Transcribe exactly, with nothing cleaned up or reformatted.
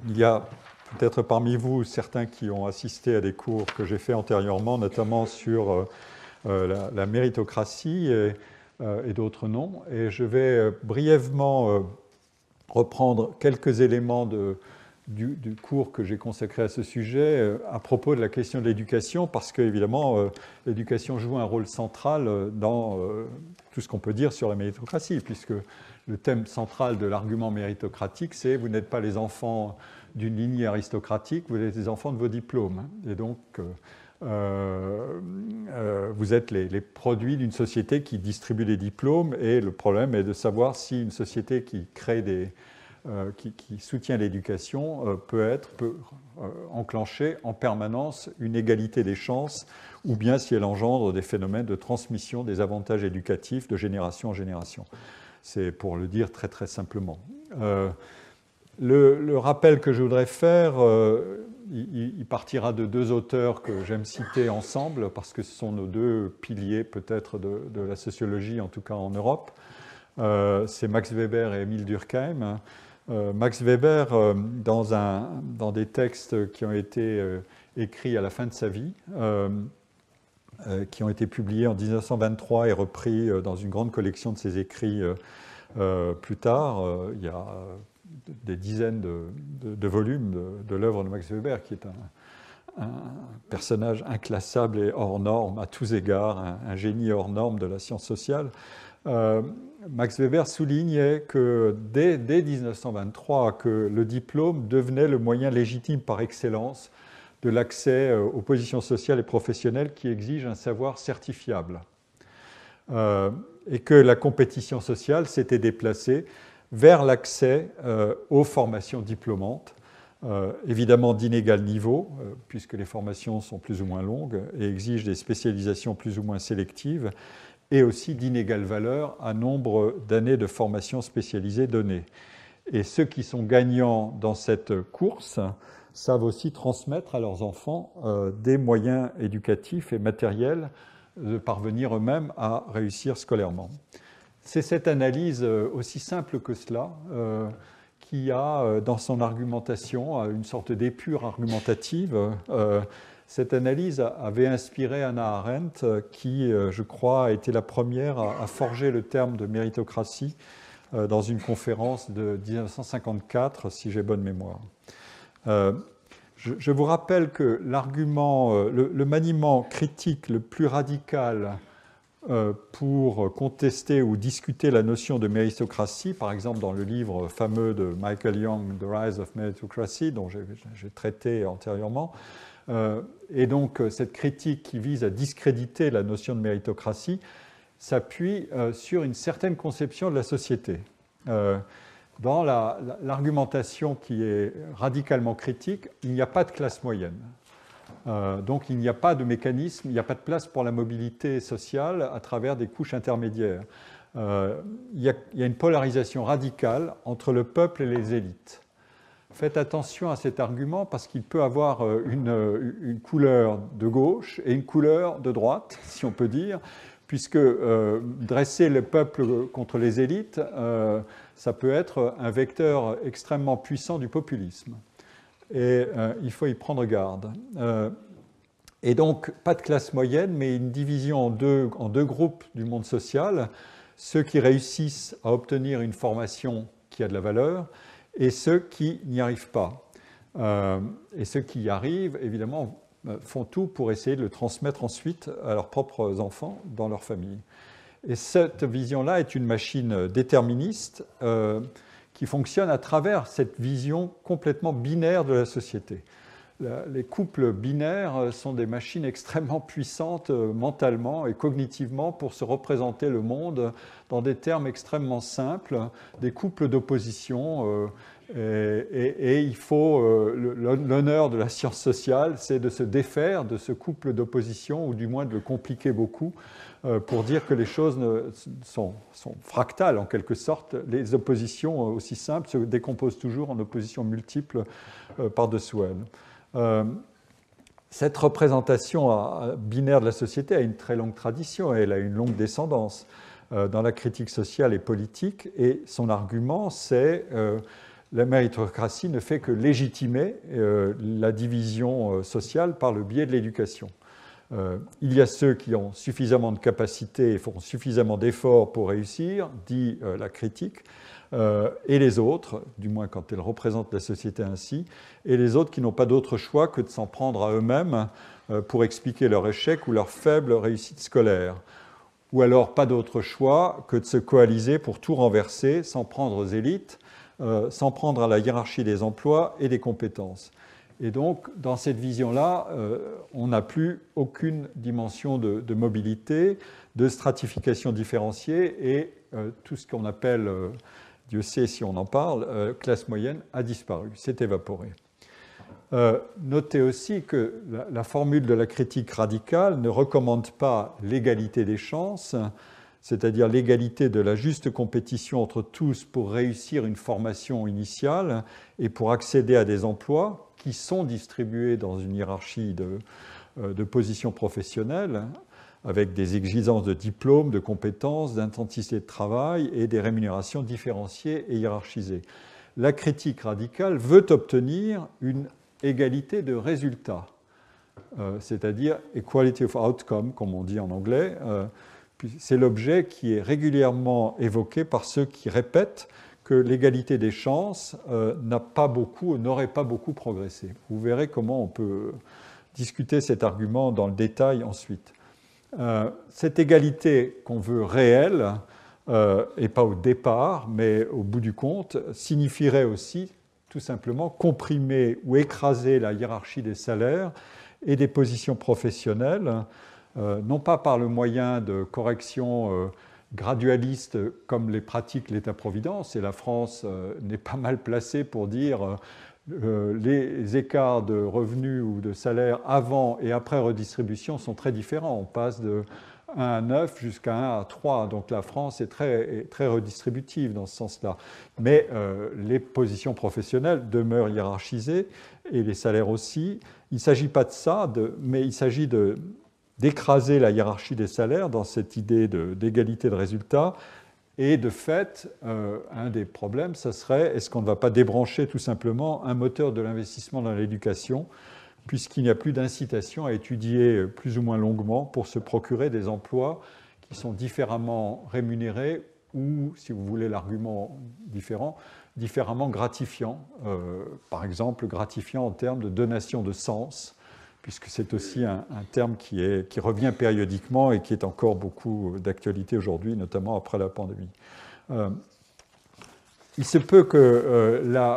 il y a peut-être parmi vous certains qui ont assisté à des cours que j'ai faits antérieurement, notamment sur euh, euh, la, la méritocratie et, euh, et d'autres non. Et je vais euh, brièvement euh, reprendre quelques éléments de, du, du cours que j'ai consacré à ce sujet euh, à propos de la question de l'éducation, parce qu'évidemment, euh, l'éducation joue un rôle central dans euh, tout ce qu'on peut dire sur la méritocratie, puisque le thème central de l'argument méritocratique, c'est vous n'êtes pas les enfants d'une lignée aristocratique, vous êtes les enfants de vos diplômes. Et donc, euh, euh, vous êtes les, les produits d'une société qui distribue des diplômes, et le problème est de savoir si une société qui crée des, euh, qui, qui soutient l'éducation euh, peut être, peut euh, enclencher en permanence une égalité des chances, ou bien si elle engendre des phénomènes de transmission des avantages éducatifs de génération en génération. C'est pour le dire très très simplement. Euh, le, le rappel que je voudrais faire, euh, il, il partira de deux auteurs que j'aime citer ensemble, parce que ce sont nos deux piliers peut-être de, de la sociologie, en tout cas en Europe. Euh, c'est Max Weber et Émile Durkheim. Euh, Max Weber, euh, dans, un, dans des textes qui ont été euh, écrits à la fin de sa vie, euh, Euh, qui ont été publiés en mille neuf cent vingt-trois et repris euh, dans une grande collection de ses écrits euh, euh, plus tard. Euh, il y a euh, des dizaines de, de, de volumes de, de l'œuvre de Max Weber, qui est un, un personnage inclassable et hors norme à tous égards, un, un génie hors norme de la science sociale. Euh, Max Weber soulignait que dès, dès mille neuf cent vingt-trois, que le diplôme devenait le moyen légitime par excellence de l'accès aux positions sociales et professionnelles qui exigent un savoir certifiable. Euh, et que la compétition sociale s'était déplacée vers l'accès euh, aux formations diplômantes, euh, évidemment d'inégal niveau, euh, puisque les formations sont plus ou moins longues et exigent des spécialisations plus ou moins sélectives, et aussi d'inégale valeur à nombre d'années de formation spécialisée données. Et ceux qui sont gagnants dans cette course savent aussi transmettre à leurs enfants euh, des moyens éducatifs et matériels de parvenir eux-mêmes à réussir scolairement. C'est cette analyse euh, aussi simple que cela euh, qui a euh, dans son argumentation une sorte d'épure argumentative. Euh, cette analyse avait inspiré Hannah Arendt qui, euh, je crois, a été la première à, à forger le terme de méritocratie euh, dans une conférence de mille neuf cent cinquante-quatre, si j'ai bonne mémoire. Euh, je, je vous rappelle que l'argument, euh, le, le maniement critique le plus radical euh, pour contester ou discuter la notion de méritocratie, par exemple dans le livre fameux de Michael Young, The Rise of Meritocracy, dont j'ai, j'ai traité antérieurement, euh, et donc cette critique qui vise à discréditer la notion de méritocratie s'appuie euh, sur une certaine conception de la société. Euh, Dans la, la, l'argumentation qui est radicalement critique, il n'y a pas de classe moyenne. Euh, donc il n'y a pas de mécanisme, il n'y a pas de place pour la mobilité sociale à travers des couches intermédiaires. Euh, il, y a, il y a une polarisation radicale entre le peuple et les élites. Faites attention à cet argument parce qu'il peut avoir une, une couleur de gauche et une couleur de droite, si on peut dire, puisque euh, dresser le peuple contre les élites, euh, ça peut être un vecteur extrêmement puissant du populisme. Et euh, il faut y prendre garde. Euh, et donc, pas de classe moyenne, mais une division en deux, en deux groupes du monde social, ceux qui réussissent à obtenir une formation qui a de la valeur et ceux qui n'y arrivent pas. Euh, et ceux qui y arrivent, évidemment, font tout pour essayer de le transmettre ensuite à leurs propres enfants dans leur famille. Et cette vision-là est une machine déterministe euh, qui fonctionne à travers cette vision complètement binaire de la société. La, les couples binaires sont des machines extrêmement puissantes euh, mentalement et cognitivement pour se représenter le monde dans des termes extrêmement simples, des couples d'opposition. Euh, Et, et, et il faut, euh, l'honneur de la science sociale, c'est de se défaire de ce couple d'opposition, ou du moins de le compliquer beaucoup, euh, pour dire que les choses ne, sont, sont fractales en quelque sorte. Les oppositions aussi simples se décomposent toujours en oppositions multiples euh, par-dessous elles. Euh, cette représentation à, à binaire de la société a une très longue tradition, et elle a une longue descendance euh, dans la critique sociale et politique, et son argument, c'est... Euh, la méritocratie ne fait que légitimer euh, la division euh, sociale par le biais de l'éducation. Euh, il y a ceux qui ont suffisamment de capacités et font suffisamment d'efforts pour réussir, dit euh, la critique, euh, et les autres, du moins quand elle représente la société ainsi, et les autres qui n'ont pas d'autre choix que de s'en prendre à eux-mêmes euh, pour expliquer leur échec ou leur faible réussite scolaire. Ou alors pas d'autre choix que de se coaliser pour tout renverser, s'en prendre aux élites, euh, s'en prendre à la hiérarchie des emplois et des compétences. Et donc, dans cette vision-là, euh, on n'a plus aucune dimension de, de mobilité, de stratification différenciée, et euh, tout ce qu'on appelle, euh, Dieu sait si on en parle, euh, classe moyenne a disparu, s'est évaporé. Euh, notez aussi que la, la formule de la critique radicale ne recommande pas l'égalité des chances, c'est-à-dire l'égalité de la juste compétition entre tous pour réussir une formation initiale et pour accéder à des emplois qui sont distribués dans une hiérarchie de, de positions professionnelles avec des exigences de diplôme, de compétences, d'intensité de travail et des rémunérations différenciées et hiérarchisées. La critique radicale veut obtenir une égalité de résultats, euh, c'est-à-dire equality of outcome, comme on dit en anglais. Euh, c'est l'objet qui est régulièrement évoqué par ceux qui répètent que l'égalité des chances euh, n'a pas beaucoup, n'aurait pas beaucoup progressé. Vous verrez comment on peut discuter cet argument dans le détail ensuite. Euh, cette égalité qu'on veut réelle, euh, et pas au départ, mais au bout du compte, signifierait aussi tout simplement comprimer ou écraser la hiérarchie des salaires et des positions professionnelles, euh, non pas par le moyen de corrections euh, gradualistes comme les pratique l'État-providence, et la France euh, n'est pas mal placée pour dire euh, les écarts de revenus ou de salaires avant et après redistribution sont très différents. On passe de un à neuf jusqu'à un à trois, donc la France est très, est très redistributive dans ce sens-là. Mais euh, les positions professionnelles demeurent hiérarchisées et les salaires aussi. Il ne s'agit pas de ça, de, mais il s'agit de d'écraser la hiérarchie des salaires dans cette idée de, d'égalité de résultats. Et de fait, euh, un des problèmes, ça serait, est-ce qu'on ne va pas débrancher tout simplement un moteur de l'investissement dans l'éducation, puisqu'il n'y a plus d'incitation à étudier plus ou moins longuement pour se procurer des emplois qui sont différemment rémunérés ou, si vous voulez l'argument différent, différemment gratifiants. Euh, par exemple, gratifiants en termes de donation de sens, puisque c'est aussi un, un terme qui, est, qui revient périodiquement et qui est encore beaucoup d'actualité aujourd'hui, notamment après la pandémie. Euh, il se peut que euh, la